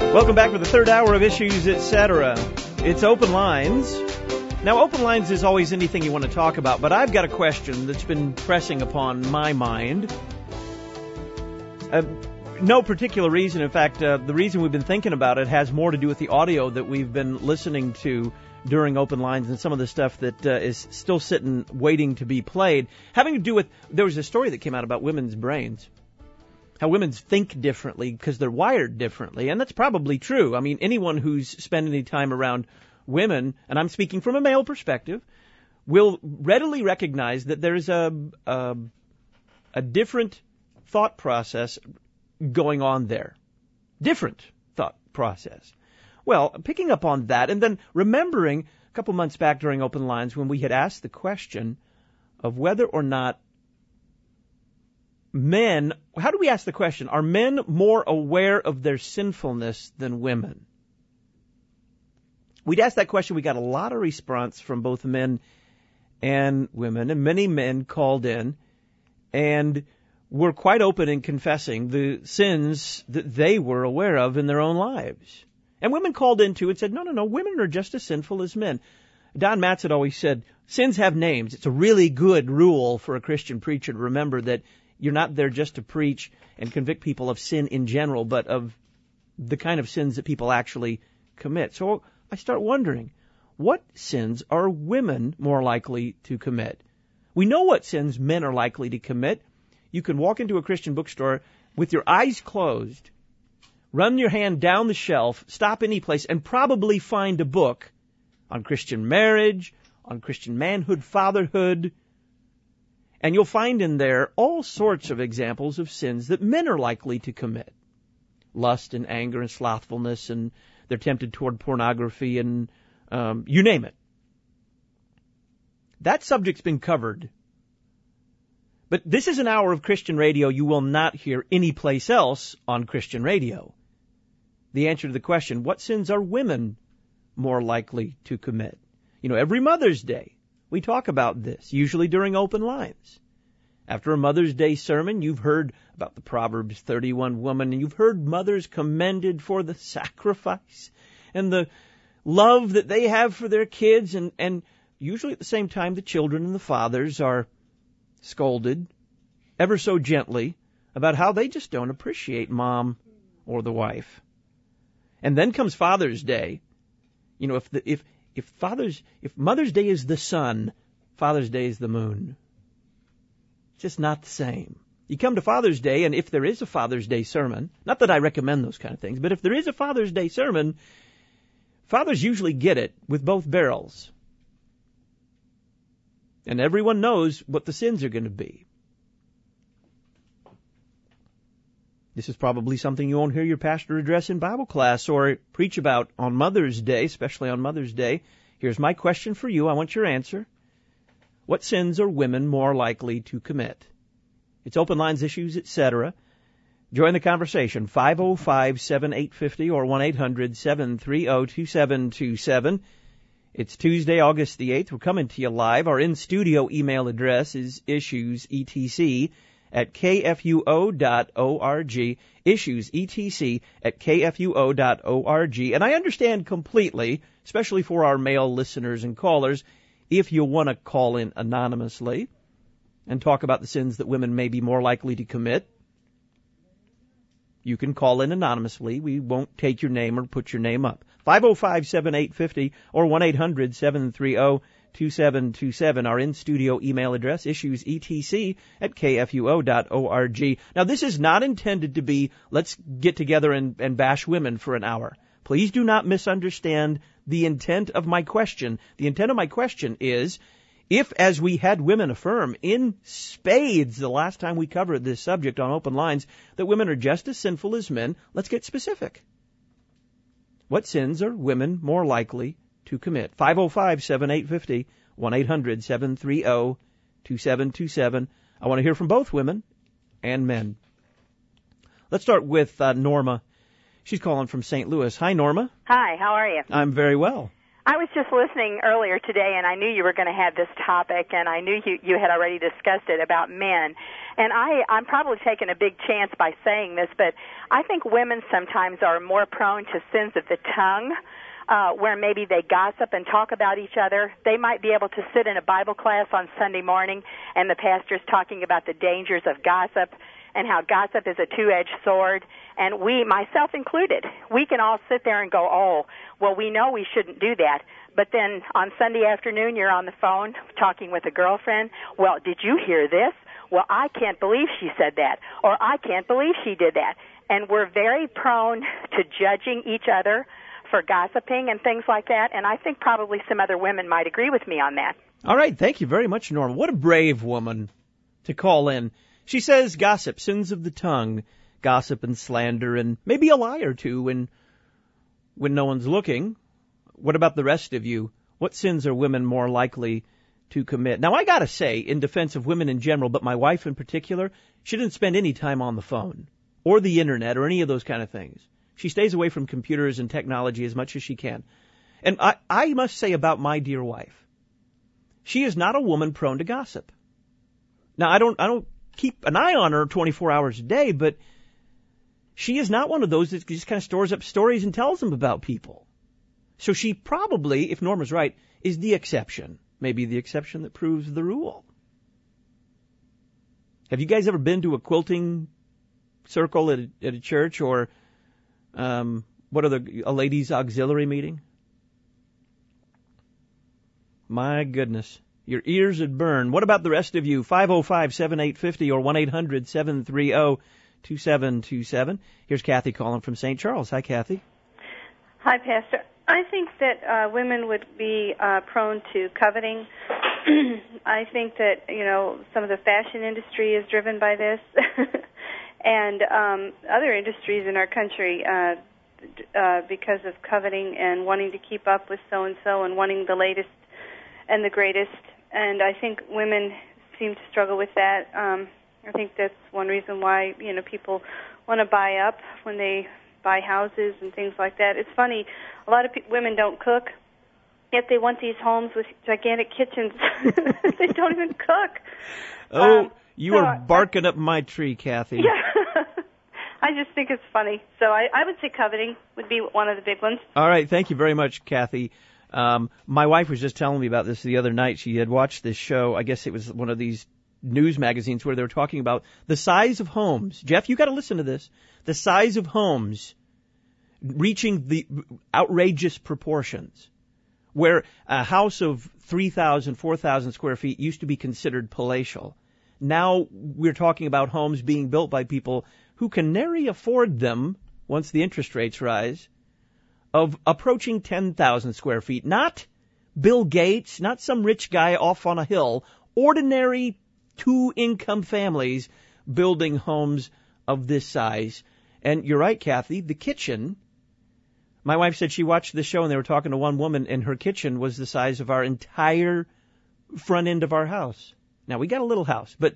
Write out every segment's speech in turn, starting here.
Welcome back for the third hour of Issues, Etc. It's Open Lines. Now, Open Lines is always anything you want to talk about, but I've got a question that's been pressing upon my mind. No particular reason. In fact, the reason we've been thinking about it has more to do with the audio that we've been listening to during Open Lines and some of the stuff that is still sitting waiting to be played, having to do with, there was a story that came out about women's brains. How women think differently because they're wired differently, and that's probably true. I mean, anyone who's spent any time around women, and I'm speaking from a male perspective, will readily recognize that there's a different thought process going on there. Different thought process. Well, picking up on that, and then remembering a couple months back during Open Lines when we had asked the question of whether or not men, how do we ask the question? Are men more aware of their sinfulness than women? We'd asked that question. We got a lot of response from both men and women, and many men called in and were quite open in confessing the sins that they were aware of in their own lives. And women called in too and said, no, women are just as sinful as men. Don Matz had always said, sins have names. It's a really good rule for a Christian preacher to remember that you're not there just to preach and convict people of sin in general, but of the kind of sins that people actually commit. So I start wondering, what sins are women more likely to commit? We know what sins men are likely to commit. You can walk into a Christian bookstore with your eyes closed, run your hand down the shelf, stop any place, and probably find a book on Christian marriage, on Christian manhood, fatherhood, and you'll find in there all sorts of examples of sins that men are likely to commit. Lust and anger and slothfulness, and they're tempted toward pornography, and you name it. That subject's been covered. But this is an hour of Christian radio you will not hear anyplace else on Christian radio. The answer to the question, what sins are women more likely to commit? You know, every Mother's Day, we talk about this, usually during Open Lines. After a Mother's Day sermon, you've heard about the Proverbs 31 woman, and you've heard mothers commended for the sacrifice and the love that they have for their kids, and usually at the same time the children and the fathers are scolded ever so gently about how they just don't appreciate mom or the wife. And then comes Father's Day. You know, if Mother's Day is the sun, Father's Day is the moon. It's just not the same. You come to Father's Day, and if there is a Father's Day sermon, not that I recommend those kind of things, but if there is a Father's Day sermon, fathers usually get it with both barrels. And everyone knows what the sins are going to be. This is probably something you won't hear your pastor address in Bible class or preach about on Mother's Day, especially on Mother's Day. Here's my question for you. I want your answer. What sins are women more likely to commit? It's Open Lines, Issues, Etc. Join the conversation, 505-7850 or 1-800-730-2727. It's Tuesday, August the 8th. We're coming to you live. Our in-studio email address is issuesetc@kfuo.org, issuesetc@kfuo.org. And I understand completely, especially for our male listeners and callers, if you want to call in anonymously and talk about the sins that women may be more likely to commit, you can call in anonymously. We won't take your name or put your name up. 505-7850 or 1-800-730-2727. Our in-studio email address, issuesetc@kfuo.org. Now, this is not intended to be, let's get together and bash women for an hour. Please do not misunderstand the intent of my question. The intent of my question is, if, as we had women affirm in spades the last time we covered this subject on Open Lines, that women are just as sinful as men, let's get specific. What sins are women more likely to commit? 505-7850, 1-800-730-2727. I want to hear from both women and men. Let's start with Norma. She's calling from St. Louis. Hi, Norma. Hi, how are you? I'm very well. I was just listening earlier today, and I knew you were going to have this topic, and I knew you had already discussed it about men. And I'm probably taking a big chance by saying this, but I think women sometimes are more prone to sins of the tongue, where maybe they gossip and talk about each other. They might be able to sit in a Bible class on Sunday morning, and the pastor's talking about the dangers of gossip and how gossip is a two-edged sword. And we, myself included, we can all sit there and go, oh, well, we know we shouldn't do that. But then on Sunday afternoon, you're on the phone talking with a girlfriend. Well, did you hear this? Well, I can't believe she said that. Or I can't believe she did that. And we're very prone to judging each other for gossiping and things like that. And I think probably some other women might agree with me on that. All right. Thank you very much, Norma. What a brave woman to call in. She says gossip, sins of the tongue, gossip and slander, and maybe a lie or two when no one's looking. What about the rest of you? What sins are women more likely to commit? Now, I got to say, in defense of women in general, but my wife in particular, she didn't spend any time on the phone or the internet or any of those kind of things. She stays away from computers and technology as much as she can. And I must say about my dear wife, she is not a woman prone to gossip. Now, I don't keep an eye on her 24 hours a day, but she is not one of those that just kind of stores up stories and tells them about people. So she probably, if Norma's right, is the exception. Maybe the exception that proves the rule. Have you guys ever been to a quilting circle at a church or a ladies' auxiliary meeting? My goodness. Your ears would burn. What about the rest of you? 505-7850 or 1-800-730-2727. Here's Kathy calling from St. Charles. Hi, Kathy. Hi, Pastor. I think that women would be prone to coveting. I think that, some of the fashion industry is driven by this. And other industries in our country because of coveting and wanting to keep up with so-and-so and wanting the latest and the greatest. And I think women seem to struggle with that. I think that's one reason why, people want to buy up when they buy houses and things like that. It's funny, a lot of women don't cook, yet they want these homes with gigantic kitchens. They don't even cook. Oh, you are barking up my tree, Kathy. Yeah. I just think it's funny. So I would say coveting would be one of the big ones. All right. Thank you very much, Kathy. My wife was just telling me about this the other night. She had watched this show. I guess it was one of these news magazines where they were talking about the size of homes. Jeff, you got to listen to this. The size of homes reaching the outrageous proportions, where a house of 3,000, 4,000 square feet used to be considered palatial. Now we're talking about homes being built by people who can nary afford them once the interest rates rise, of approaching 10,000 square feet. Not Bill Gates, not some rich guy off on a hill. Ordinary two-income families building homes of this size. And you're right, Kathy, the kitchen. My wife said she watched the show and they were talking to one woman and her kitchen was the size of our entire front end of our house. Now, we got a little house, but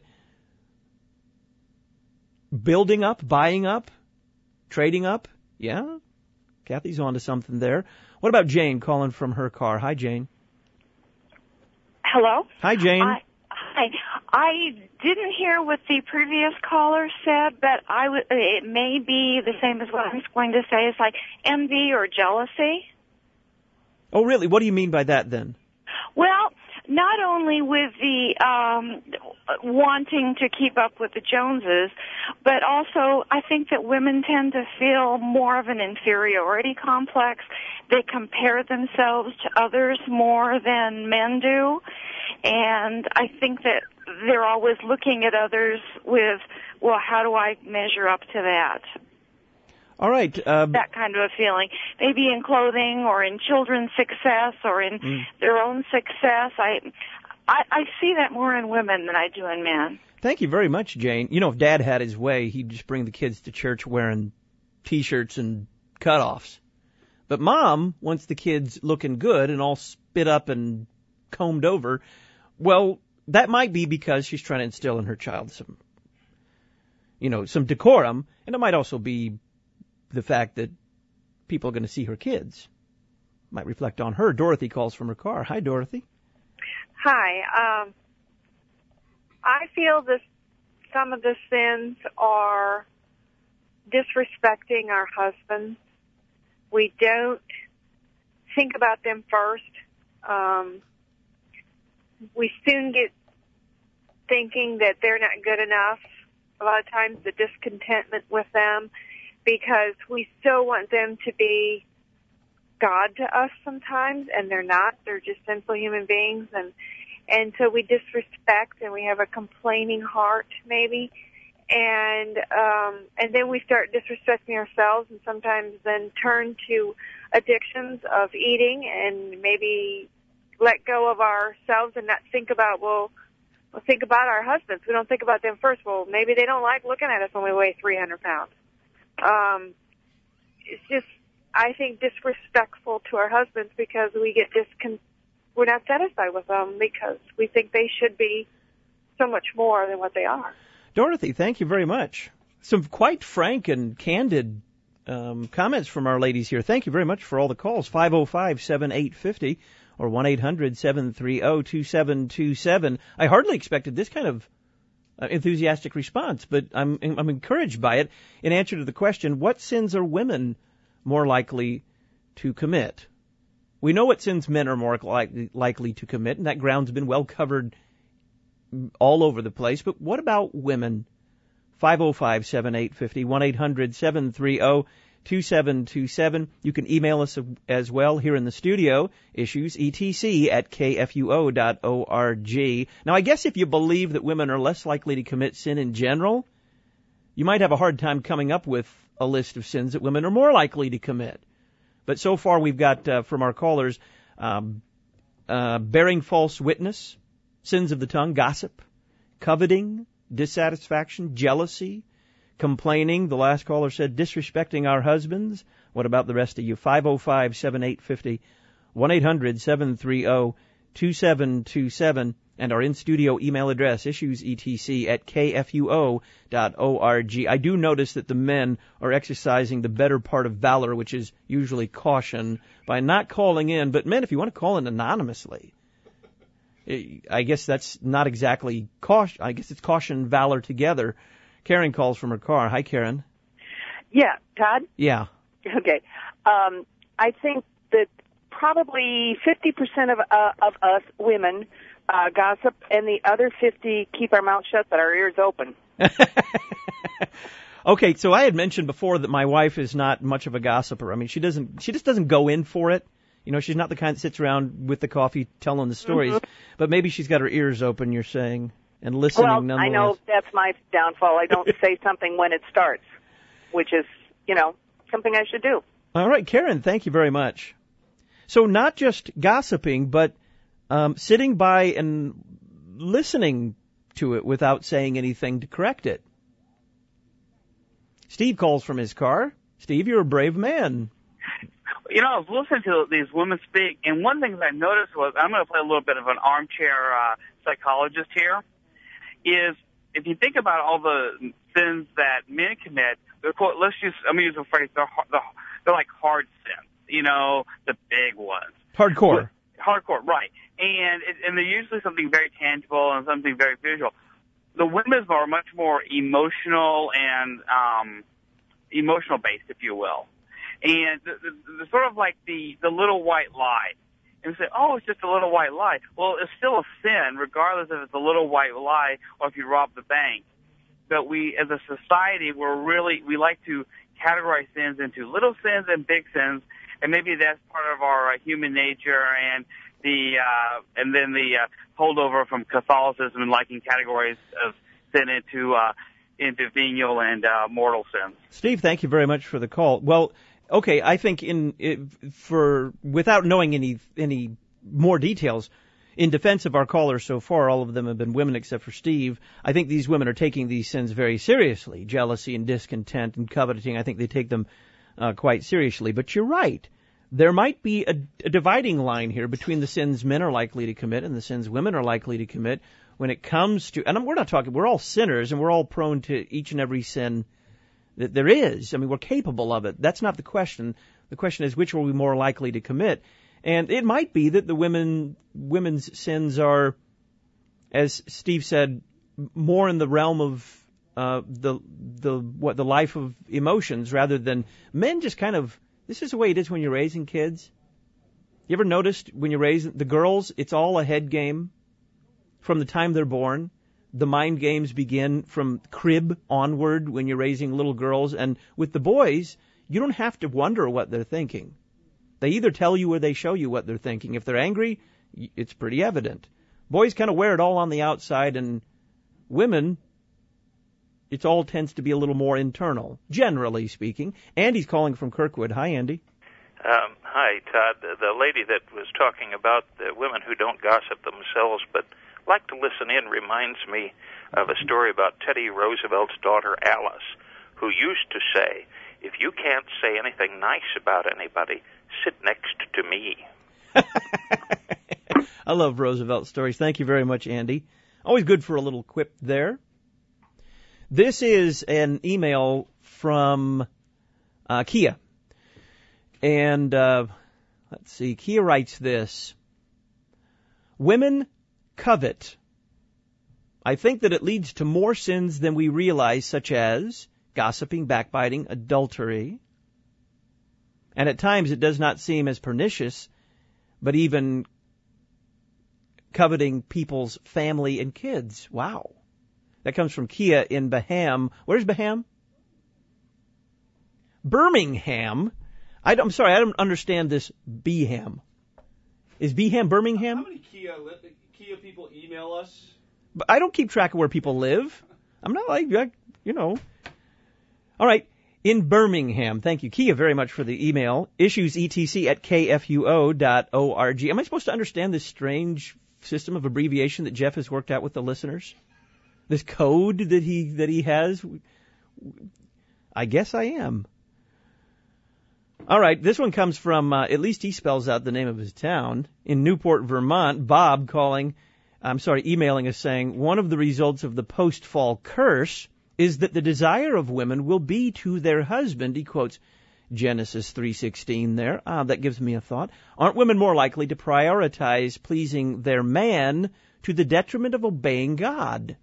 building up, buying up, trading up, yeah, Kathy's on to something there. What about Jane calling from her car? Hi, Jane. Hello? Hi, Jane. Hi. I didn't hear what the previous caller said, but it may be the same as what I was going to say. It's like envy or jealousy. Oh, really? What do you mean by that, then? Well, not only with the wanting to keep up with the Joneses, but also I think that women tend to feel more of an inferiority complex. They compare themselves to others more than men do. And I think that they're always looking at others with, well, how do I measure up to that? All right. That kind of a feeling. Maybe in clothing or in children's success or in their own success. I see that more in women than I do in men. Thank you very much, Jane. You know, if Dad had his way, he'd just bring the kids to church wearing T-shirts and cutoffs. But Mom wants the kids looking good and all spit up and combed over. Well, that might be because she's trying to instill in her child some decorum, and it might also be the fact that people are going to see her kids. might reflect on her. Dorothy calls from her car. Hi, Dorothy. Hi. I feel that some of the sins are disrespecting our husbands. We don't think about them first. We soon get thinking that they're not good enough. A lot of times the discontentment with them, because we still want them to be God to us sometimes, and they're not. They're just sinful human beings, and so we disrespect, and we have a complaining heart maybe, and then we start disrespecting ourselves, and sometimes then turn to addictions of eating, and maybe let go of ourselves and not think about, we'll think about our husbands. We don't think about them first. Well, maybe they don't like looking at us when we weigh 300 pounds. It's just, I think, disrespectful to our husbands because we get we're not satisfied with them because we think they should be so much more than what they are. Dorothy, thank you very much. Some quite frank and candid comments from our ladies here. Thank you very much for all the calls. 505-7850 or 1-800-730-2727. I hardly expected this kind of enthusiastic response, but I'm encouraged by it. In answer to the question, what sins are women more likely to commit? We know what sins men are more likely to commit, and that ground's been well covered all over the place. But what about women? 505-7850, 1-800-730-2727. You can email us as well here in the studio, issues, etc@kfuo.org. Now, I guess if you believe that women are less likely to commit sin in general, you might have a hard time coming up with a list of sins that women are more likely to commit. But so far we've got from our callers bearing false witness, sins of the tongue, gossip, coveting, dissatisfaction, jealousy, complaining. The last caller said disrespecting our husbands. What about the rest of you? 505-7850, 1-800-730-2727, and our in-studio email address, issuesetc@kfuo.org. I do notice that the men are exercising the better part of valor, which is usually caution, by not calling in. But men, if you want to call in anonymously, I guess that's not exactly caution. I guess it's caution and valor together. Karen calls from her car. Hi, Karen. Yeah, Todd? Yeah. Okay. I think that probably 50% of us women gossip, and the other 50 keep our mouth shut but our ears open. Okay, so I had mentioned before that my wife is not much of a gossiper. I mean, she just doesn't go in for it. You know, she's not the kind that sits around with the coffee telling the stories, but maybe she's got her ears open, you're saying, and listening nonetheless. I know that's my downfall. I don't say something when it starts, which is, something I should do. All right, Karen, thank you very much. So not just gossiping, but sitting by and listening to it without saying anything to correct it. Steve calls from his car. Steve, you're a brave man. I was listening to these women speak, and one thing that I noticed was, I'm going to play a little bit of an armchair psychologist here, is if you think about all the sins that men commit, I'm going to use the phrase, they're like hard sins, the big ones. Hardcore, right. And they're usually something very tangible and something very visual. The women's are much more emotional and emotional based, if you will. And the sort of like the little white lie. And we say, oh, it's just a little white lie. Well, it's still a sin, regardless if it's a little white lie or if you rob the bank. But we, as a society, we like to categorize sins into little sins and big sins, and maybe that's part of our human nature and then the holdover from Catholicism and liking categories of sin into venial and mortal sins. Steve, thank you very much for the call. Well, okay, I think without knowing any more details, in defense of our callers so far, all of them have been women except for Steve. I think these women are taking these sins very seriously. Jealousy and discontent and coveting, I think they take them quite seriously. But you're right. There might be a dividing line here between the sins men are likely to commit and the sins women are likely to commit when it comes to, and we're all sinners and we're all prone to each and every sin that there is. I mean, we're capable of it. That's not the question. The question is, which are we more likely to commit? And it might be that the women's sins are, as Steve said, more in the realm of the life of emotions rather than men. Just kind of, this is the way it is when you're raising kids. You ever noticed when you're raising the girls, it's all a head game from the time they're born. The mind games begin from crib onward when you're raising little girls. And with the boys, you don't have to wonder what they're thinking. They either tell you or they show you what they're thinking. If they're angry, it's pretty evident. Boys kind of wear it all on the outside, and women, it all tends to be a little more internal, generally speaking. Andy's calling from Kirkwood. Hi, Andy. Hi, Todd. The lady that was talking about the women who don't gossip themselves but like to listen in reminds me of a story about Teddy Roosevelt's daughter Alice, who used to say, if you can't say anything nice about anybody, sit next to me. I love Roosevelt stories. Thank you very much, Andy. Always good for a little quip there. This is an email from Kia. And let's see, Kia writes this. Women covet. I think that it leads to more sins than we realize, such as gossiping, backbiting, adultery. And at times it does not seem as pernicious, but even coveting people's family and kids. Wow. That comes from Kia in Baham. Where's Baham? Birmingham. I'm sorry, I don't understand this Beham. Is Beham Birmingham? How many Kia people email us? But I don't keep track of where people live. I'm not like, you know. All right, in Birmingham. Thank you, Kia, very much for the email. issuesetc@kfuo.org. Am I supposed to understand this strange system of abbreviation that Jeff has worked out with the listeners? This code that he has? I guess I am. All right, this one comes from, at least he spells out the name of his town, in Newport, Vermont. Bob emailing us saying, one of the results of the post-fall curse is that the desire of women will be to their husband. He quotes Genesis 3:16 there. That gives me a thought. Aren't women more likely to prioritize pleasing their man to the detriment of obeying God?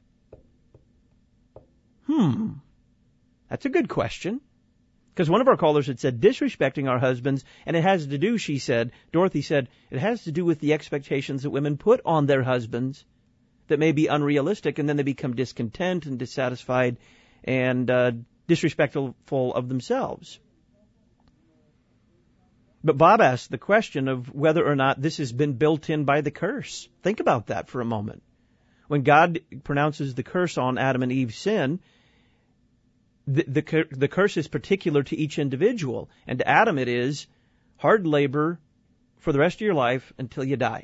That's a good question. Because one of our callers had said disrespecting our husbands, and it has to do, Dorothy said, it has to do with the expectations that women put on their husbands that may be unrealistic, and then they become discontent and dissatisfied and disrespectful of themselves. But Bob asked the question of whether or not this has been built in by the curse. Think about that for a moment. When God pronounces the curse on Adam and Eve's sin, the curse is particular to each individual. And to Adam it is hard labor for the rest of your life until you die.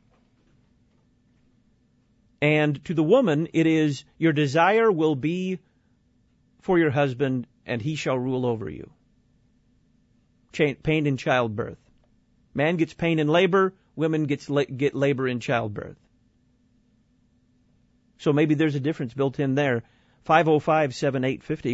And to the woman it is your desire will be for your husband and he shall rule over you. Pain in childbirth. Man gets pain in labor, women get labor in childbirth. So maybe there's a difference built in there. 505-7850,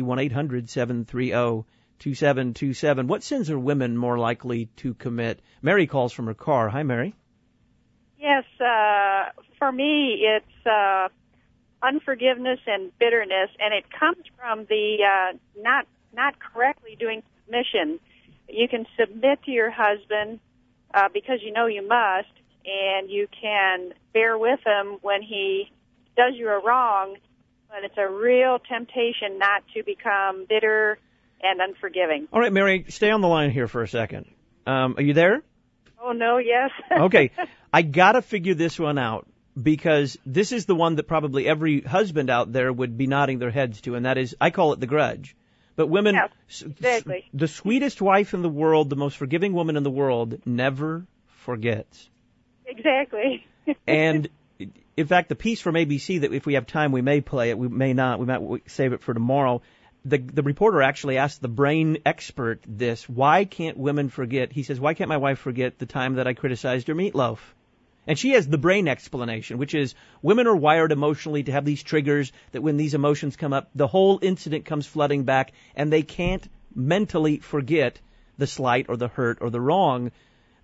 1-800-730-2727. What sins are women more likely to commit? Mary calls from her car. Hi, Mary. Yes, for me, it's unforgiveness and bitterness, and it comes from the not correctly doing submission. You can submit to your husband because you know you must, and you can bear with him when he does you a wrong, but it's a real temptation not to become bitter and unforgiving. All right, Mary, stay on the line here for a second. Are you there? Oh, no, yes. Okay, I got to figure this one out because this is the one that probably every husband out there would be nodding their heads to, and that is, I call it the grudge. But women, yes, exactly. The sweetest wife in the world, the most forgiving woman in the world, never forgets. Exactly. And in fact, the piece from ABC that if we have time, we may play it. We may not. We might save it for tomorrow. The reporter actually asked the brain expert this. Why can't women forget? He says, why can't my wife forget the time that I criticized her meatloaf? And she has the brain explanation, which is women are wired emotionally to have these triggers that when these emotions come up, the whole incident comes flooding back, and they can't mentally forget the slight or the hurt or the wrong.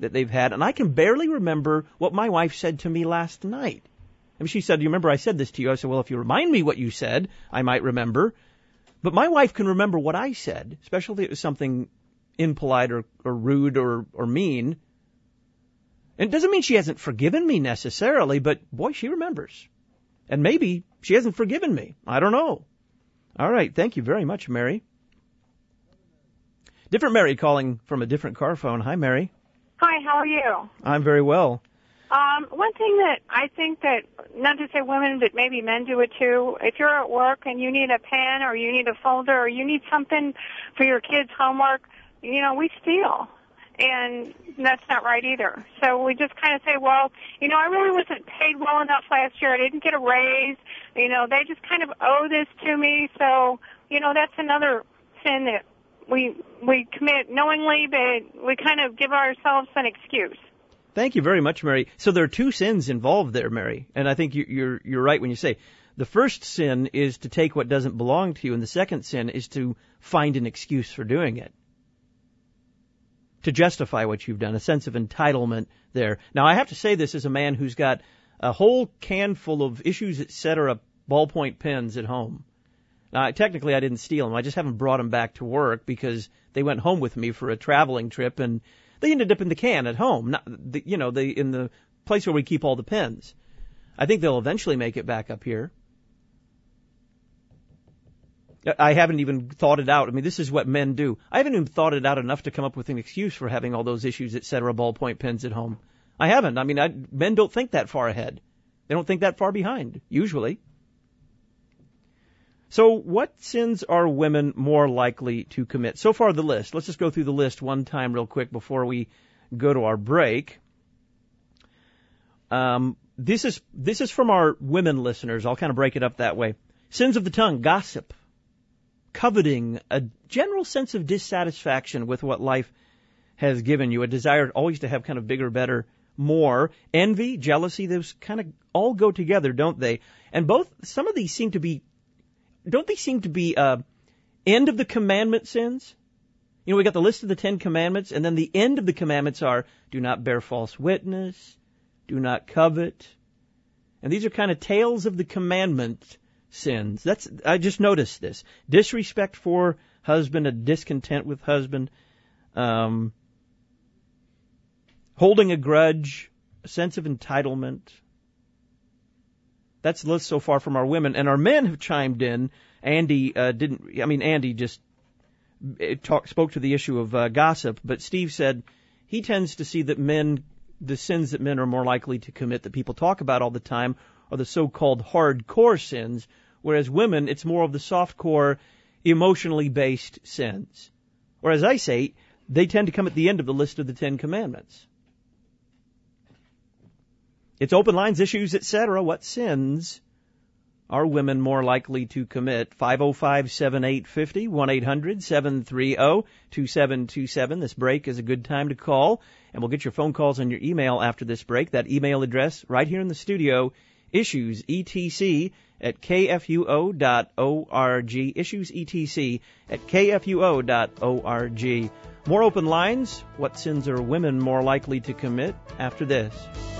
that they've had, and I can barely remember what my wife said to me last night. I mean, she said, "You remember I said this to you?" I said, "Well, if you remind me what you said, I might remember." But my wife can remember what I said, especially if it was something impolite or rude or mean. And it doesn't mean she hasn't forgiven me necessarily, but boy, she remembers. And maybe she hasn't forgiven me. I don't know. All right. Thank you very much, Mary. Different Mary calling from a different car phone. Hi, Mary. Hi, how are you? I'm very well. One thing that I think that, not to say women, but maybe men do it too, if you're at work and you need a pen or you need a folder or you need something for your kids' homework, we steal. And that's not right either. So we just kind of say, well, I really wasn't paid well enough last year. I didn't get a raise. They just kind of owe this to me. So, that's another sin that we commit knowingly, but we kind of give ourselves an excuse. Thank you very much, Mary. So there are two sins involved there, Mary. And I think you're right when you say the first sin is to take what doesn't belong to you, and the second sin is to find an excuse for doing it, to justify what you've done, a sense of entitlement there. Now, I have to say this as a man who's got a whole can full of Issues, etc., ballpoint pens at home. Now, technically, I didn't steal them. I just haven't brought them back to work because they went home with me for a traveling trip, and they ended up in the can at home, not in the place where we keep all the pens. I think they'll eventually make it back up here. I haven't even thought it out. I mean, this is what men do. I haven't even thought it out enough to come up with an excuse for having all those Issues, etc., ballpoint pens at home. I haven't. I mean, men don't think that far ahead. They don't think that far behind, usually. So what sins are women more likely to commit? So far, the list. Let's just go through the list one time real quick before we go to our break. This is from our women listeners. I'll kind of break it up that way. Sins of the tongue, gossip, coveting, a general sense of dissatisfaction with what life has given you, a desire always to have kind of bigger, better, more, envy, jealousy. Those kind of all go together, don't they? And some of these seem to be, don't they seem to be end of the commandment sins? We got the list of the 10 commandments, and then the end of the commandments are do not bear false witness, do not covet. And these are kind of tails of the commandment sins. I just noticed this. Disrespect for husband, a discontent with husband, holding a grudge, a sense of entitlement. That's the list so far from our women. And our men have chimed in. Andy just spoke to the issue of gossip, but Steve said he tends to see that the sins that men are more likely to commit that people talk about all the time are the so-called hardcore sins, whereas women, it's more of the softcore, emotionally based sins. Or as I say, they tend to come at the end of the list of the 10 commandments. It's open lines, issues, etc. What sins are women more likely to commit? 505-7850, 1-800-730-2727. This break is a good time to call, and we'll get your phone calls and your email after this break. That email address right here in the studio, issuesetc@kfuo.org, issuesetc@kfuo.org. More open lines. What sins are women more likely to commit? After this.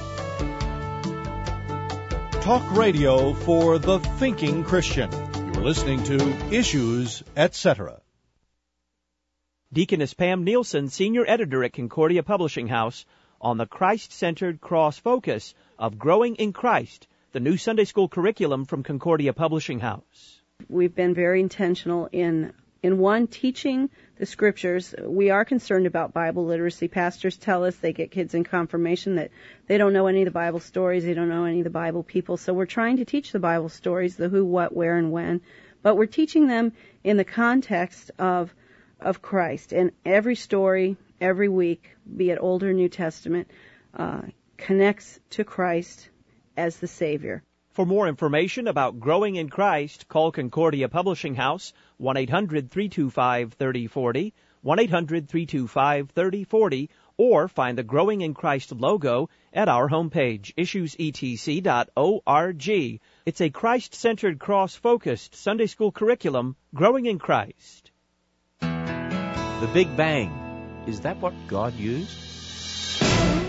Talk radio for the thinking Christian. You're listening to Issues, etc. Deaconess Pam Nielsen, Senior Editor at Concordia Publishing House, on the Christ-centered cross focus of Growing in Christ, the new Sunday school curriculum from Concordia Publishing House. We've been very intentional in teaching the Scriptures. We are concerned about Bible literacy. Pastors tell us they get kids in confirmation that they don't know any of the Bible stories, they don't know any of the Bible people. So we're trying to teach the Bible stories, the who, what, where, and when. But we're teaching them in the context of Christ. And every story, every week, be it Old or New Testament, connects to Christ as the Savior. For more information about Growing in Christ, call Concordia Publishing House, 1-800-325-3040, 1-800-325-3040, or find the Growing in Christ logo at our homepage, issuesetc.org. It's a Christ-centered, cross-focused Sunday school curriculum, Growing in Christ. The Big Bang. Is that what God used?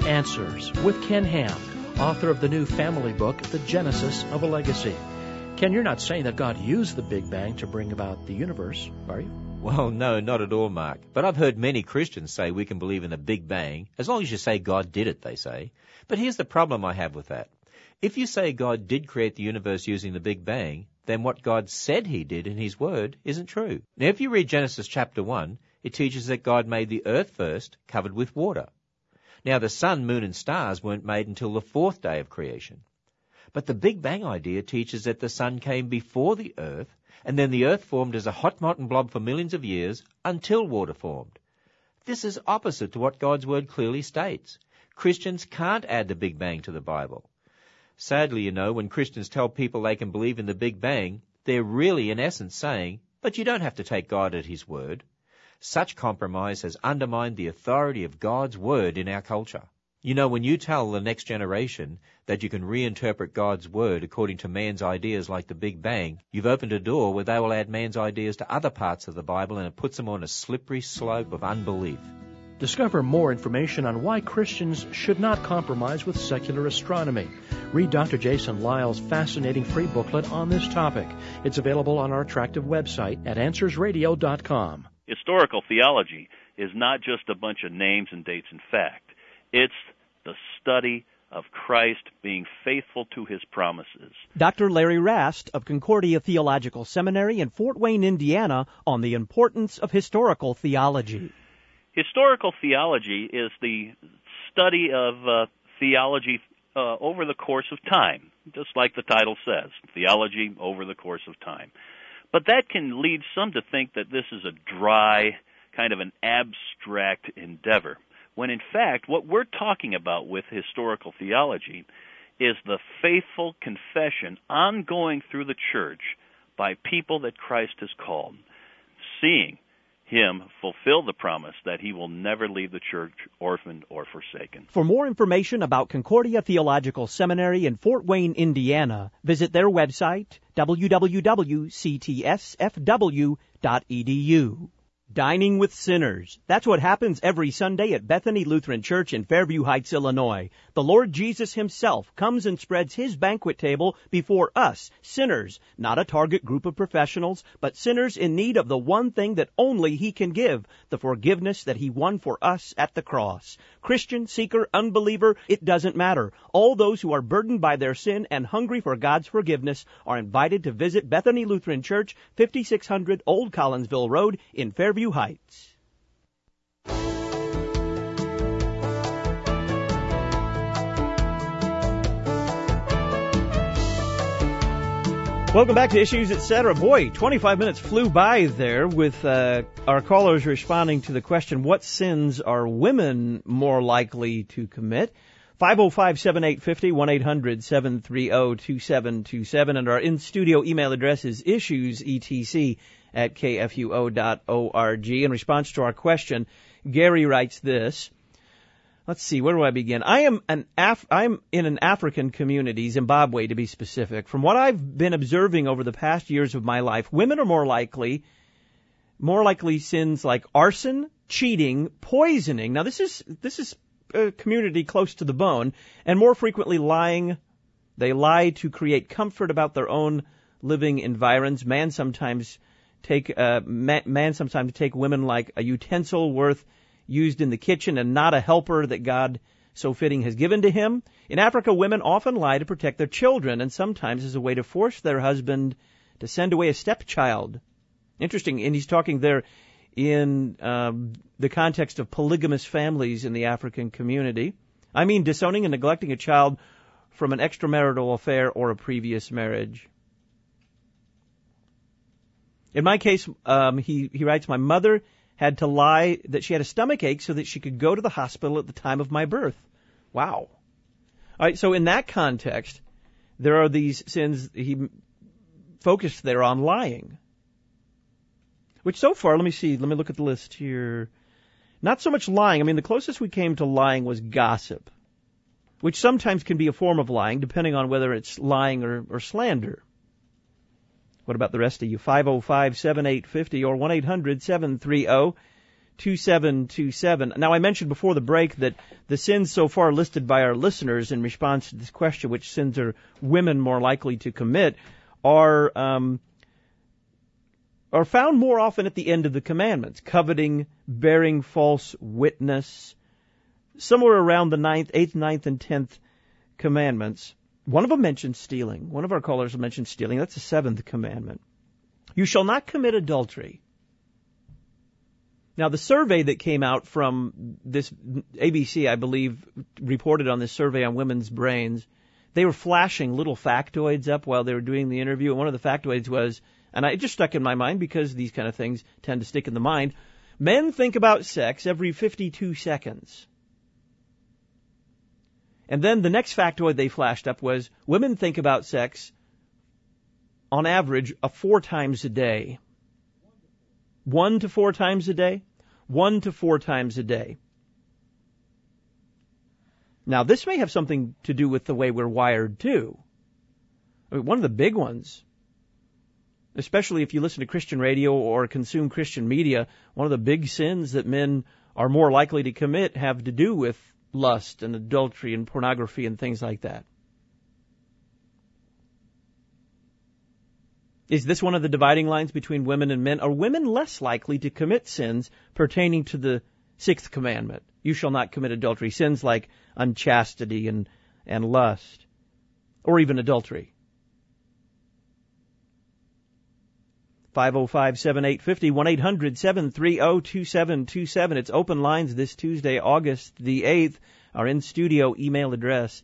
Answers with Ken Ham, author of the new family book, The Genesis of a Legacy. Ken, you're not saying that God used the Big Bang to bring about the universe, are you? Well, no, not at all, Mark. But I've heard many Christians say we can believe in a Big Bang, as long as you say God did it, they say. But here's the problem I have with that. If you say God did create the universe using the Big Bang, then what God said he did in his word isn't true. Now, if you read Genesis chapter 1, it teaches that God made the earth first, covered with water. Now, the sun, moon, and stars weren't made until the fourth day of creation. But the Big Bang idea teaches that the sun came before the earth, and then the earth formed as a hot molten blob for millions of years until water formed. This is opposite to what God's word clearly states. Christians can't add the Big Bang to the Bible. Sadly, when Christians tell people they can believe in the Big Bang, they're really in essence saying, but you don't have to take God at his word. Such compromise has undermined the authority of God's word in our culture. When you tell the next generation that you can reinterpret God's word according to man's ideas like the Big Bang, you've opened a door where they will add man's ideas to other parts of the Bible, and it puts them on a slippery slope of unbelief. Discover more information on why Christians should not compromise with secular astronomy. Read Dr. Jason Lyle's fascinating free booklet on this topic. It's available on our attractive website at AnswersRadio.com. Historical theology is not just a bunch of names and dates and fact. It's the study of Christ being faithful to his promises. Dr. Larry Rast of Concordia Theological Seminary in Fort Wayne, Indiana, on the importance of historical theology. Historical theology is the study of theology over the course of time, just like the title says, theology over the course of time. But that can lead some to think that this is a dry, kind of an abstract endeavor, when in fact what we're talking about with historical theology is the faithful confession ongoing through the church by people that Christ has called, seeing him fulfill the promise that he will never leave the church orphaned or forsaken. For more information about Concordia Theological Seminary in Fort Wayne, Indiana, visit their website, www.ctsfw.edu. Dining with Sinners. That's what happens every Sunday at Bethany Lutheran Church in Fairview Heights, Illinois. The Lord Jesus himself comes and spreads his banquet table before us, sinners, not a target group of professionals, but sinners in need of the one thing that only he can give, the forgiveness that he won for us at the cross. Christian, seeker, unbeliever, it doesn't matter. All those who are burdened by their sin and hungry for God's forgiveness are invited to visit Bethany Lutheran Church, 5600 Old Collinsville Road in Fairview Heights. Welcome back to Issues, Etc. Boy, 25 minutes flew by there with our callers responding to the question, what sins are women more likely to commit? 505-7850, 1-800-730-2727, and our in-studio email address is issuesetc@kfuo.org. In response to our question, Gary writes this. Let's see, where do I begin? I'm in an African community, Zimbabwe to be specific. From what I've been observing over the past years of my life, women are more likely sins like arson, cheating, poisoning. Now this is a community close to the bone, and more frequently lying. They lie to create comfort about their own living environs. Men sometimes take women like a utensil used in the kitchen and not a helper that God so fitting has given to him. In Africa, women often lie to protect their children, and sometimes as a way to force their husband to send away a stepchild. Interesting, and he's talking there in the context of polygamous families in the African community. I mean disowning and neglecting a child from an extramarital affair or a previous marriage. In my case, he writes, my mother had to lie that she had a stomach ache so that she could go to the hospital at the time of my birth. Wow. All right, so in that context, there are these sins he focused there on lying. Which so far, let me look at the list here. Not so much lying. I mean, the closest we came to lying was gossip, which sometimes can be a form of lying, depending on whether it's lying or slander. What about the rest of you? 505-7850 or 2727. Now, I mentioned before the break that the sins so far listed by our listeners in response to this question, which sins are women more likely to commit, are found more often at the end of the commandments. Coveting, bearing false witness, somewhere around the 8th, 9th, and 10th commandments. One of them mentions stealing. One of our callers mentioned stealing. That's the 7th commandment. You shall not commit adultery. Now, the survey that came out from this, ABC, I believe, reported on this survey on women's brains. They were flashing little factoids up while they were doing the interview. And one of the factoids was, and it just stuck in my mind because these kind of things tend to stick in the mind, men think about sex every 52 seconds. And then the next factoid they flashed up was women think about sex on average 4 times a day. 1 to 4 times a day? 1 to 4 times a day. Now, this may have something to do with the way we're wired, too. I mean, one of the big ones, especially if you listen to Christian radio or consume Christian media, one of the big sins that men are more likely to commit have to do with lust and adultery and pornography and things like that. Is this one of the dividing lines between women and men? Are women less likely to commit sins pertaining to the 6th commandment? You shall not commit adultery. Sins like unchastity and lust, or even adultery. 505-7850, 1-800-730-2727. It's open lines this Tuesday, August the 8th. Our in-studio email address,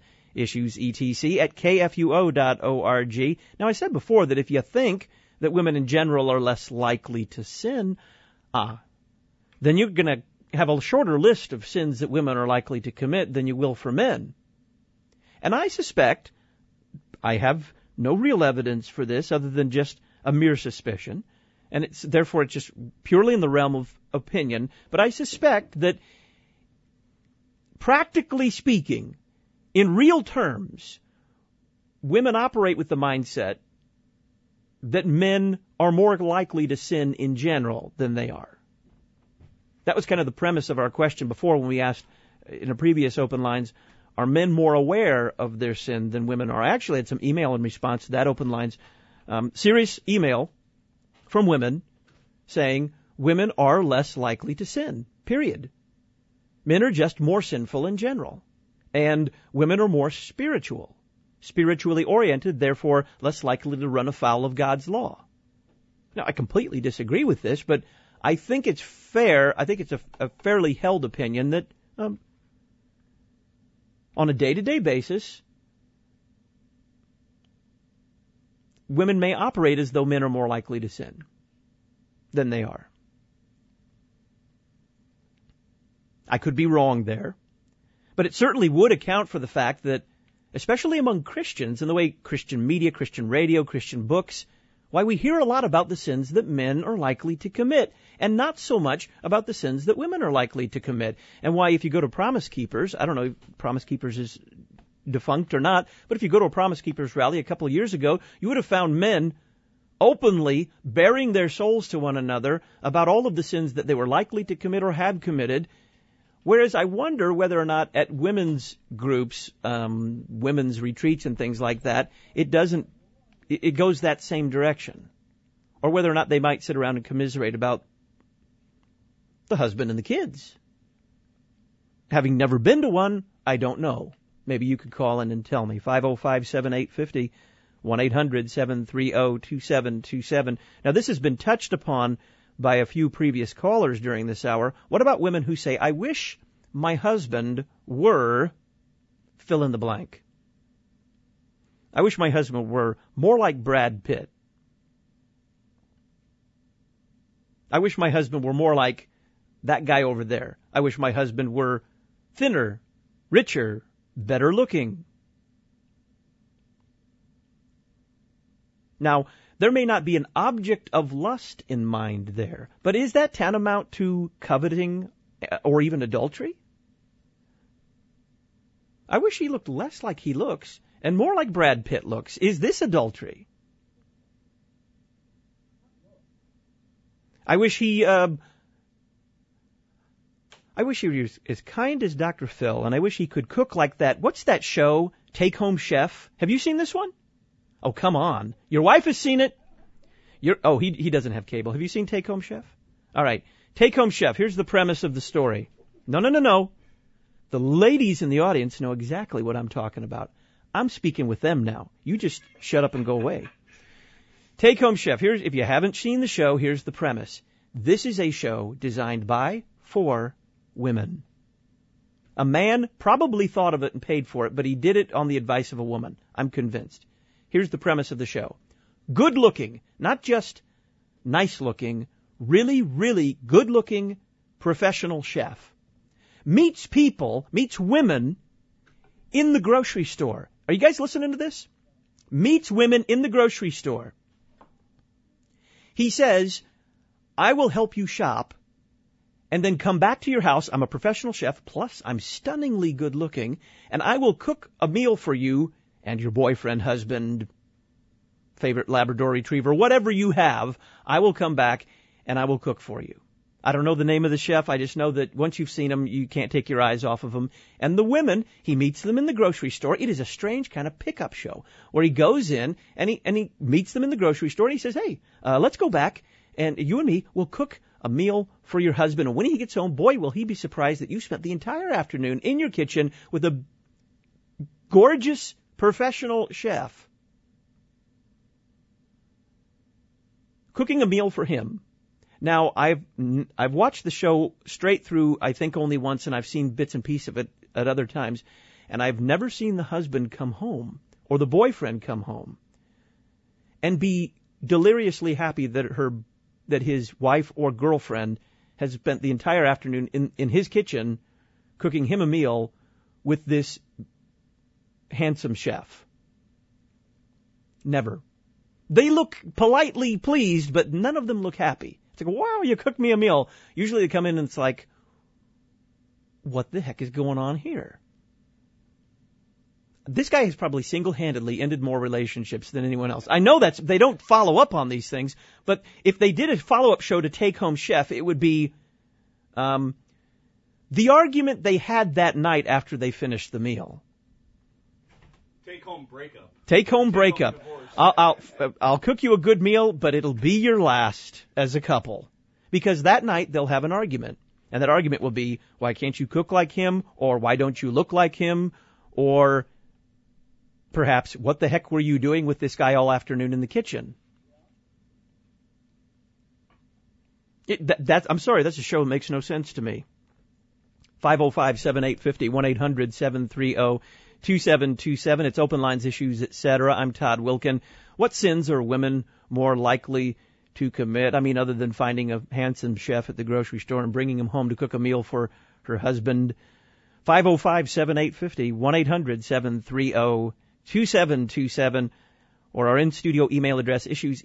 issuesetc@kfuo.org. Now, I said before that if you think that women in general are less likely to sin, then you're going to have a shorter list of sins that women are likely to commit than you will for men. And I suspect, I have no real evidence for this other than just a mere suspicion, and therefore it's just purely in the realm of opinion, but I suspect that, practically speaking, in real terms, women operate with the mindset that men are more likely to sin in general than they are. That was kind of the premise of our question before when we asked in a previous open lines, are men more aware of their sin than women are? I actually had some email in response to that open lines. Serious email from women saying women are less likely to sin, period. Men are just more sinful in general. And women are more spiritually oriented, therefore less likely to run afoul of God's law. Now, I completely disagree with this, but I think it's fair, I think it's a fairly held opinion that on a day-to-day basis, women may operate as though men are more likely to sin than they are. I could be wrong there, but it certainly would account for the fact that, especially among Christians, in the way Christian media, Christian radio, Christian books, why we hear a lot about the sins that men are likely to commit, and not so much about the sins that women are likely to commit. And why, if you go to Promise Keepers, I don't know if Promise Keepers is defunct or not, but if you go to a Promise Keepers rally a couple of years ago, you would have found men openly bearing their souls to one another about all of the sins that they were likely to commit or had committed. Whereas I wonder whether or not at women's groups, women's retreats and things like that, it goes that same direction. Or whether or not they might sit around and commiserate about the husband and the kids. Having never been to one, I don't know. Maybe you could call in and tell me. 505-7850, 1-800-730-2727. Now, this has been touched upon by a few previous callers during this hour. What about women who say, I wish my husband were fill in the blank? I wish my husband were more like Brad Pitt. I wish my husband were more like that guy over there. I wish my husband were thinner, richer, better looking. Now, there may not be an object of lust in mind there, but is that tantamount to coveting or even adultery? I wish he looked less like he looks and more like Brad Pitt looks. Is this adultery? I wish he I wish he was as kind as Dr. Phil, and I wish he could cook like that. What's that show, Take Home Chef? Have you seen this one? Oh, come on. Your wife has seen it? He doesn't have cable. Have you seen Take Home Chef? All right. Take Home Chef. Here's the premise of the story. No. The ladies in the audience know exactly what I'm talking about. I'm speaking with them now. You just shut up and go away. Take Home Chef. If you haven't seen the show, here's the premise. This is a show designed for women. A man probably thought of it and paid for it, but he did it on the advice of a woman. I'm convinced. Here's the premise of the show. Good looking, not just nice looking, really, really good looking professional chef meets women in the grocery store. Are you guys listening to this? Meets women in the grocery store. He says, I will help you shop and then come back to your house. I'm a professional chef, plus I'm stunningly good looking, and I will cook a meal for you and your boyfriend, husband, favorite Labrador Retriever, whatever you have. I will come back and I will cook for you. I don't know the name of the chef. I just know that once you've seen him, you can't take your eyes off of him. And the women, he meets them in the grocery store. It is a strange kind of pickup show where he goes in and he meets them in the grocery store and he says, hey, let's go back and you and me will cook a meal for your husband. And when he gets home, boy, will he be surprised that you spent the entire afternoon in your kitchen with a gorgeous professional chef cooking a meal for him. Now, I've watched the show straight through, I think only once, and I've seen bits and pieces of it at other times, and I've never seen the husband come home or the boyfriend come home and be deliriously happy that his wife or girlfriend has spent the entire afternoon in his kitchen cooking him a meal with this handsome chef. Never. They look politely pleased, but none of them look happy. It's like, wow, you cooked me a meal. Usually they come in and it's like, what the heck is going on here? This guy has probably single-handedly ended more relationships than anyone else. I know they don't follow up on these things, but if they did a follow-up show to Take Home Chef, it would be the argument they had that night after they finished the meal. Take home breakup. Take home breakup. I'll cook you a good meal, but it'll be your last as a couple. Because that night they'll have an argument. And that argument will be, why can't you cook like him? Or why don't you look like him? Or perhaps, what the heck were you doing with this guy all afternoon in the kitchen? I'm sorry, that's a show that makes no sense to me. 505-7850, 1-800-730-2727. It's Open Lines, Issues, etc. I'm Todd Wilkin. What sins are women more likely to commit? I mean, other than finding a handsome chef at the grocery store and bringing him home to cook a meal for her husband. 505-7850, 1-800-730-2727. Or our in-studio email address,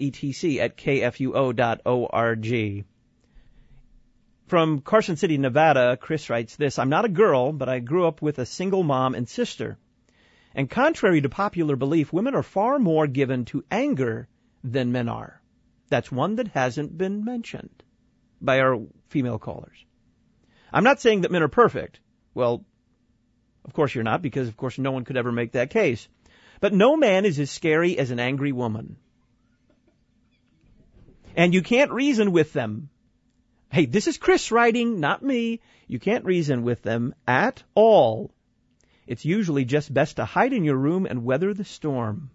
issuesetc@kfuo.org. From Carson City, Nevada, Chris writes this, I'm not a girl, but I grew up with a single mom and sister. And contrary to popular belief, women are far more given to anger than men are. That's one that hasn't been mentioned by our female callers. I'm not saying that men are perfect. Well, of course you're not, because of course no one could ever make that case. But no man is as scary as an angry woman. And you can't reason with them. Hey, this is Chris writing, not me. You can't reason with them at all. It's usually just best to hide in your room and weather the storm.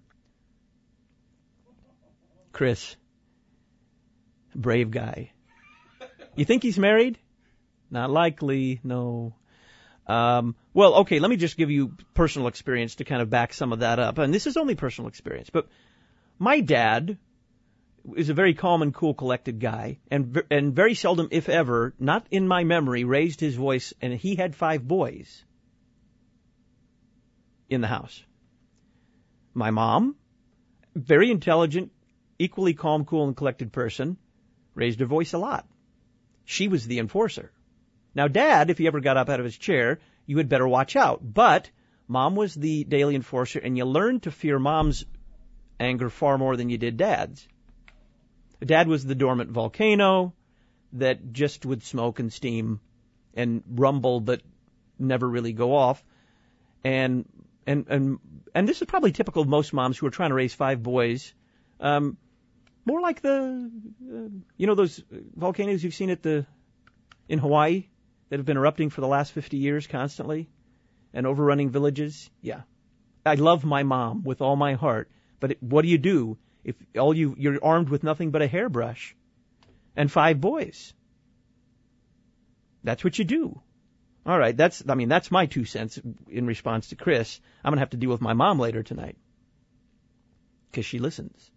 Chris, brave guy. You think he's married? Not likely, no. Well, okay, let me just give you personal experience to kind of back some of that up. And this is only personal experience, but my dad is a very calm and cool, collected guy, and very seldom, if ever, not in my memory, raised his voice, and he had 5 boys in the house. My mom, very intelligent, equally calm, cool, and collected person, raised her voice a lot. She was the enforcer. Now, Dad, if he ever got up out of his chair, you had better watch out. But Mom was the daily enforcer, and you learned to fear Mom's anger far more than you did Dad's. Dad was the dormant volcano that just would smoke and steam and rumble but never really go off. And this is probably typical of most moms who are trying to raise 5 boys. More like those volcanoes you've seen in Hawaii that have been erupting for the last 50 years constantly and overrunning villages. Yeah. I love my mom with all my heart, but what do if you're armed with nothing but a hairbrush and 5 boys? That's what you do. All right, that's my 2 cents in response to Chris. I'm going to have to deal with my mom later tonight because she listens.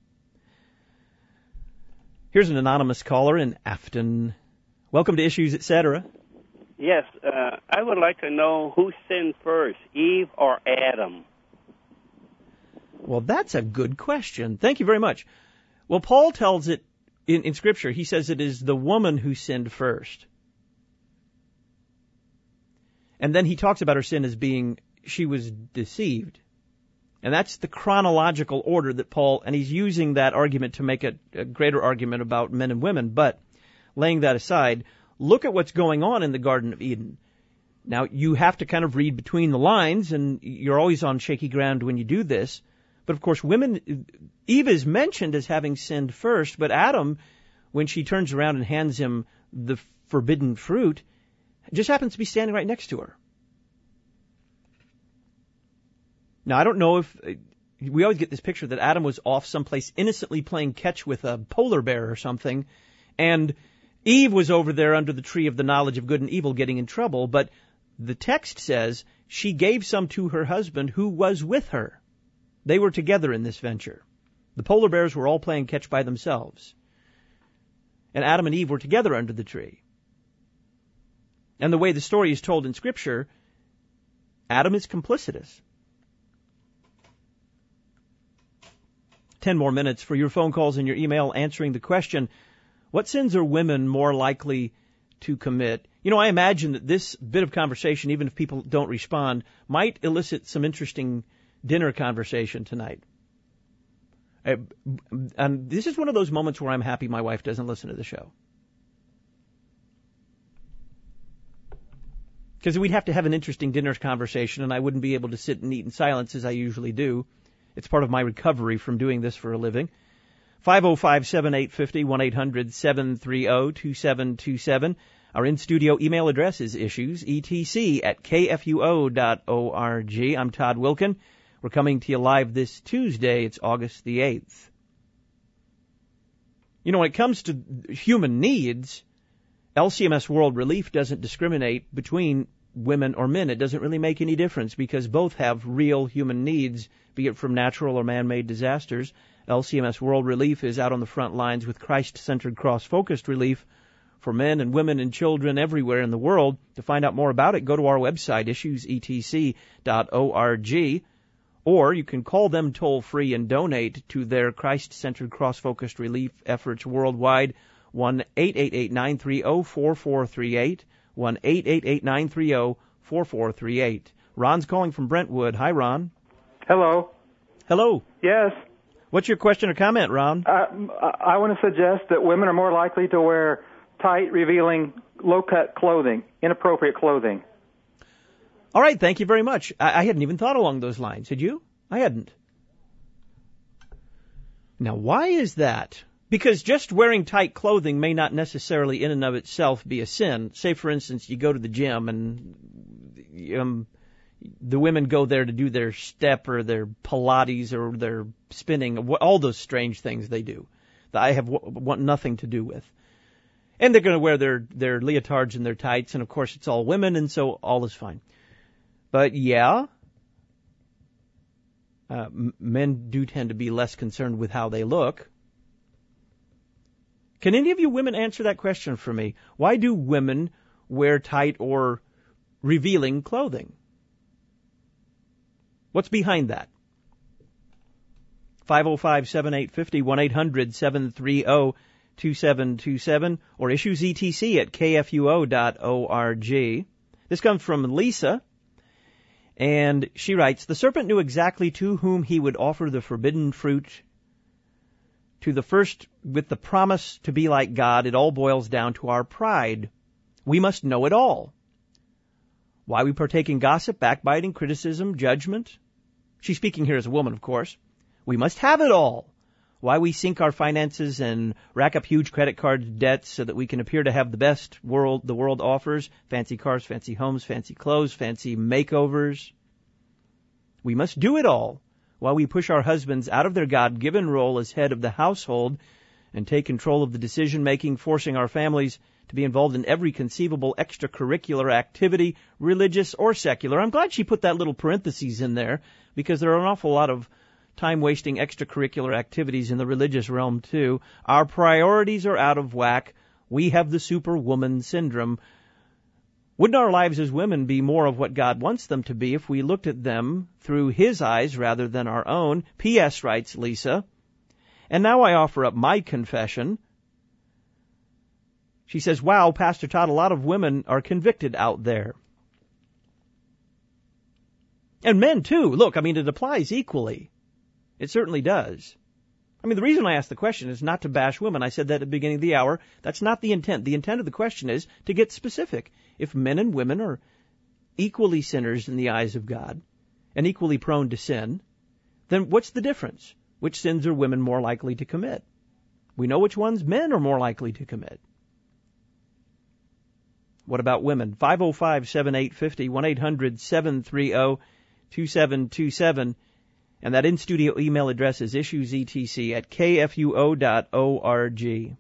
Here's an anonymous caller in Afton. Welcome to Issues, Etc. Yes, I would like to know who sinned first, Eve or Adam? Well, that's a good question. Thank you very much. Well, Paul tells it in Scripture. He says it is the woman who sinned first. And then he talks about her sin as being she was deceived. And that's the chronological order that Paul, and he's using that argument to make a greater argument about men and women. But laying that aside, look at what's going on in the Garden of Eden. Now, you have to kind of read between the lines, and you're always on shaky ground when you do this. But of course, Eve is mentioned as having sinned first, but Adam, when she turns around and hands him the forbidden fruit, just happens to be standing right next to her. Now, I don't know if we always get this picture that Adam was off someplace innocently playing catch with a polar bear or something, and Eve was over there under the tree of the knowledge of good and evil getting in trouble, but the text says she gave some to her husband who was with her. They were together in this venture. The polar bears were all playing catch by themselves. And Adam and Eve were together under the tree. And the way the story is told in Scripture, Adam is complicitous. 10 more minutes for your phone calls and your email answering the question, what sins are women more likely to commit? You know, I imagine that this bit of conversation, even if people don't respond, might elicit some interesting dinner conversation tonight. And this is one of those moments where I'm happy my wife doesn't listen to the show. Because we'd have to have an interesting dinner conversation, and I wouldn't be able to sit and eat in silence as I usually do. It's part of my recovery from doing this for a living. 505-7850, 1-800-730-2727. Our in-studio email address is issues@kfuo.org. I'm Todd Wilkin. We're coming to you live this Tuesday. It's August the 8th. You know, when it comes to human needs, LCMS World Relief doesn't discriminate between women or men. It doesn't really make any difference because both have real human needs, be it from natural or man-made disasters. LCMS World Relief is out on the front lines with Christ-centered, cross-focused relief for men and women and children everywhere in the world. To find out more about it, go to our website, issuesetc.org, or you can call them toll-free and donate to their Christ-centered, cross-focused relief efforts worldwide. 1-888-930-4438, 1-888-930-4438. Ron's calling from Brentwood. Hi, Ron. Hello. Hello. Yes. What's your question or comment, Ron? I want to suggest that women are more likely to wear tight, revealing, low-cut clothing, inappropriate clothing. All right, thank you very much. I hadn't even thought along those lines. Had you? I hadn't. Now, why is that? Because just wearing tight clothing may not necessarily in and of itself be a sin. Say, for instance, you go to the gym and the women go there to do their step or their Pilates or their spinning, all those strange things they do that I want nothing to do with. And they're going to wear their leotards and their tights, and of course it's all women, and so all is fine. But yeah, men do tend to be less concerned with how they look. Can any of you women answer that question for me? Why do women wear tight or revealing clothing? What's behind that? 505-7850, 1-800-730-2727, or issuesetc@kfuo.org. This comes from Lisa, and she writes, the serpent knew exactly to whom he would offer the forbidden fruit. To the first, with the promise to be like God, it all boils down to our pride. We must know it all. Why we partake in gossip, backbiting, criticism, judgment. She's speaking here as a woman, of course. We must have it all. Why we sink our finances and rack up huge credit card debts so that we can appear to have the best the world offers. Fancy cars, fancy homes, fancy clothes, fancy makeovers. We must do it all while we push our husbands out of their God-given role as head of the household and take control of the decision-making, forcing our families to be involved in every conceivable extracurricular activity, religious or secular. I'm glad she put that little parentheses in there, because there are an awful lot of time-wasting extracurricular activities in the religious realm, too. Our priorities are out of whack. We have the superwoman syndrome. Wouldn't our lives as women be more of what God wants them to be if we looked at them through His eyes rather than our own? P.S. writes Lisa. And now I offer up my confession. She says, wow, Pastor Todd, a lot of women are convicted out there. And men, too. Look, I mean, it applies equally. It certainly does. I mean, the reason I asked the question is not to bash women. I said that at the beginning of the hour. That's not the intent. The intent of the question is to get specific. If men and women are equally sinners in the eyes of God and equally prone to sin, then what's the difference? Which sins are women more likely to commit? We know which ones men are more likely to commit. What about women? 505-7850, 1-800-730-2727. And that in-studio email address is issuesetc@kfuo.org.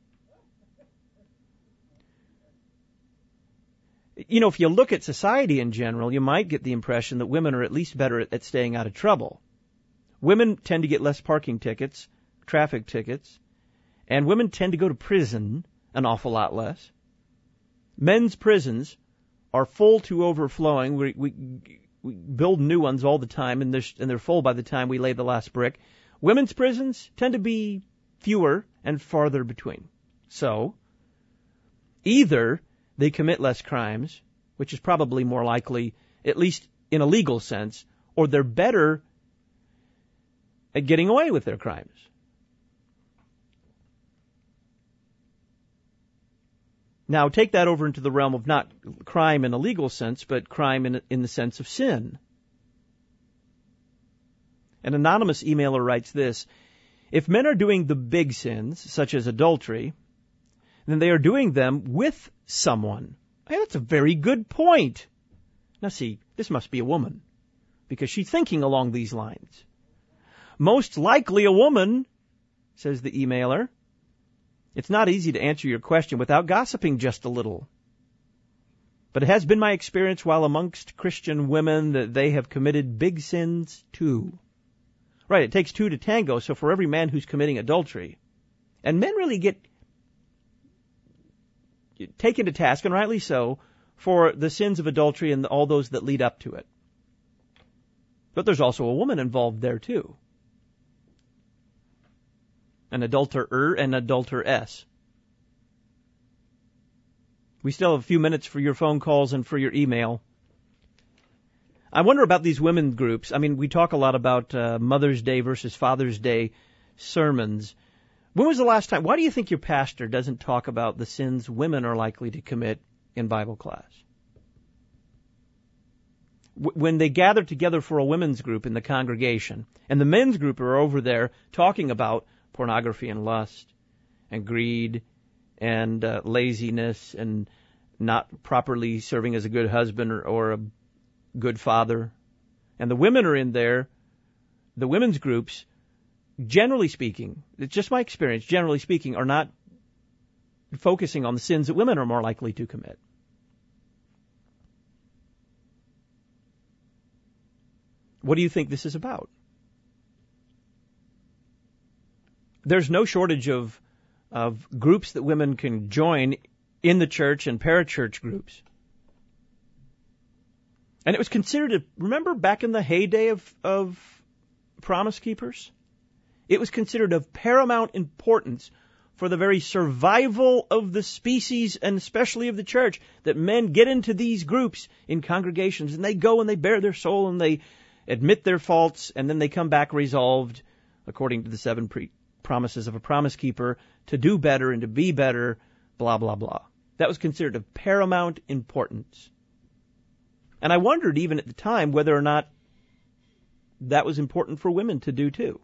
You know, if you look at society in general, you might get the impression that women are at least better at staying out of trouble. Women tend to get less parking tickets, traffic tickets, and women tend to go to prison an awful lot less. Men's prisons are full to overflowing. We build new ones all the time, and they're full by the time we lay the last brick. Women's prisons tend to be fewer and farther between. So, either they commit less crimes, which is probably more likely, at least in a legal sense, or they're better at getting away with their crimes. Now, take that over into the realm of not crime in a legal sense, but crime in the sense of sin. An anonymous emailer writes this: if men are doing the big sins, such as adultery, then they are doing them with someone. Hey, that's a very good point. Now see, this must be a woman, because she's thinking along these lines. Most likely a woman, says the emailer. It's not easy to answer your question without gossiping just a little. But it has been my experience while amongst Christian women that they have committed big sins too. Right, it takes two to tango, so for every man who's committing adultery. And men really get taken to task, and rightly so, for the sins of adultery and all those that lead up to it. But there's also a woman involved there too. An adulterer and adulteress. We still have a few minutes for your phone calls and for your email. I wonder about these women groups. I mean, we talk a lot about Mother's Day versus Father's Day sermons. When was the last time? Why do you think your pastor doesn't talk about the sins women are likely to commit in Bible class? When they gather together for a women's group in the congregation, and the men's group are over there talking about pornography and lust and greed and laziness and not properly serving as a good husband or a good father. And the women are in there, the women's groups, generally speaking, it's just my experience, generally speaking, are not focusing on the sins that women are more likely to commit. What do you think this is about? There's no shortage of groups that women can join in the church and parachurch groups. And it was considered, remember back in the heyday of Promise Keepers? It was considered of paramount importance for the very survival of the species and especially of the church that men get into these groups in congregations and they go and they bare their soul and they admit their faults and then they come back resolved, according to the 7 promises of a promise keeper, to do better and to be better, blah, blah, blah. That was considered of paramount importance. And I wondered even at the time whether or not that was important for women to do too.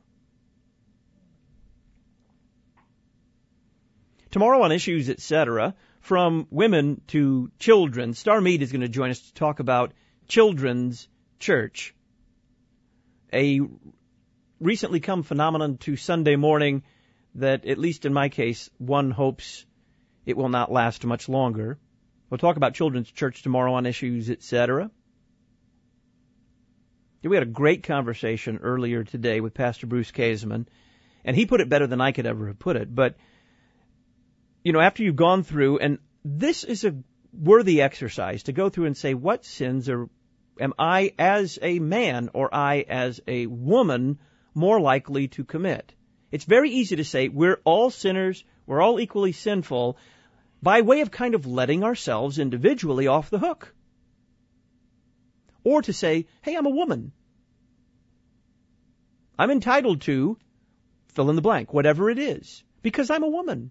Tomorrow on Issues, Etc., from women to children, Star Mead is going to join us to talk about children's church, a recently come phenomenon to Sunday morning that, at least in my case, one hopes it will not last much longer. We'll talk about children's church tomorrow on Issues, Etc. We had a great conversation earlier today with Pastor Bruce Kaseman, and he put it better than I could ever have put it. But, after you've gone through, and this is a worthy exercise to go through and say, what sins am I as a man or I as a woman more likely to commit? It's very easy to say we're all sinners, we're all equally sinful, by way of kind of letting ourselves individually off the hook. Or to say, hey, I'm a woman. I'm entitled to fill in the blank, whatever it is, because I'm a woman.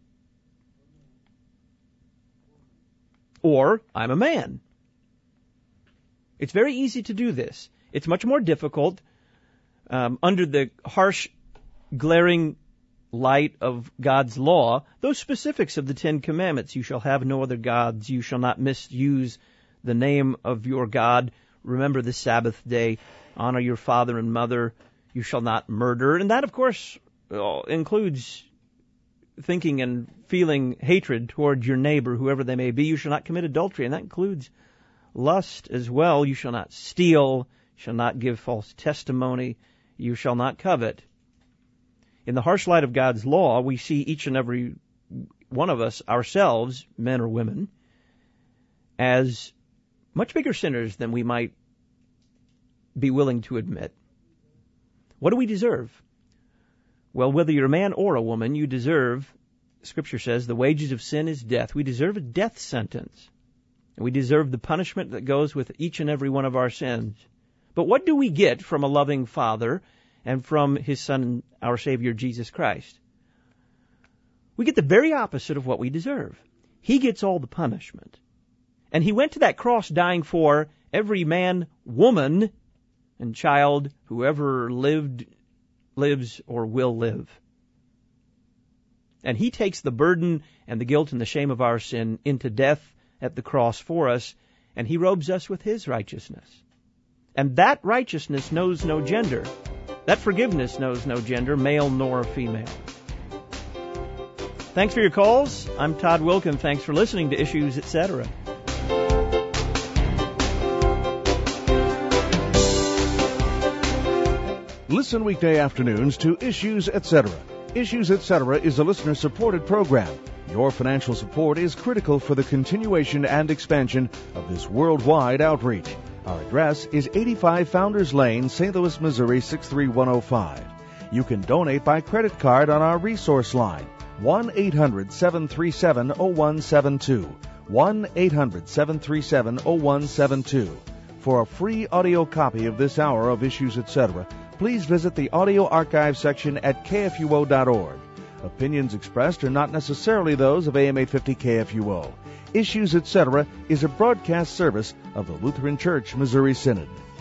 Or I'm a man. It's very easy to do this. It's much more difficult under the harsh, glaring light of God's law, those specifics of the Ten Commandments. You shall have no other gods. You shall not misuse the name of your God. Remember the Sabbath day. Honor your father and mother. You shall not murder. And that, of course, includes thinking and feeling hatred toward your neighbor, whoever they may be. You shall not commit adultery, and that includes lust as well. You shall not steal. You shall not give false testimony. You shall not covet. In the harsh light of God's law, we see each and every one of us, ourselves, men or women, as much bigger sinners than we might be willing to admit. What do we deserve? Well, whether you're a man or a woman, you deserve, Scripture says, the wages of sin is death. We deserve a death sentence. And we deserve the punishment that goes with each and every one of our sins. But what do we get from a loving Father and from His Son, our Savior, Jesus Christ? We get the very opposite of what we deserve. He gets all the punishment. And He went to that cross dying for every man, woman, and child who ever lived, lives, or will live. And He takes the burden and the guilt and the shame of our sin into death at the cross for us, and He robes us with His righteousness. And that righteousness knows no gender. That forgiveness knows no gender, male nor female. Thanks for your calls. I'm Todd Wilkin. Thanks for listening to Issues, Etc. Listen weekday afternoons to Issues, Etc. Issues, Etc. is a listener-supported program. Your financial support is critical for the continuation and expansion of this worldwide outreach. Our address is 85 Founders Lane, St. Louis, Missouri, 63105. You can donate by credit card on our resource line, 1-800-737-0172, 1-800-737-0172. For a free audio copy of this hour of Issues, Etc., please visit the audio archive section at kfuo.org. Opinions expressed are not necessarily those of AM 850 KFUO. Issues, Etc. is a broadcast service of the Lutheran Church Missouri Synod.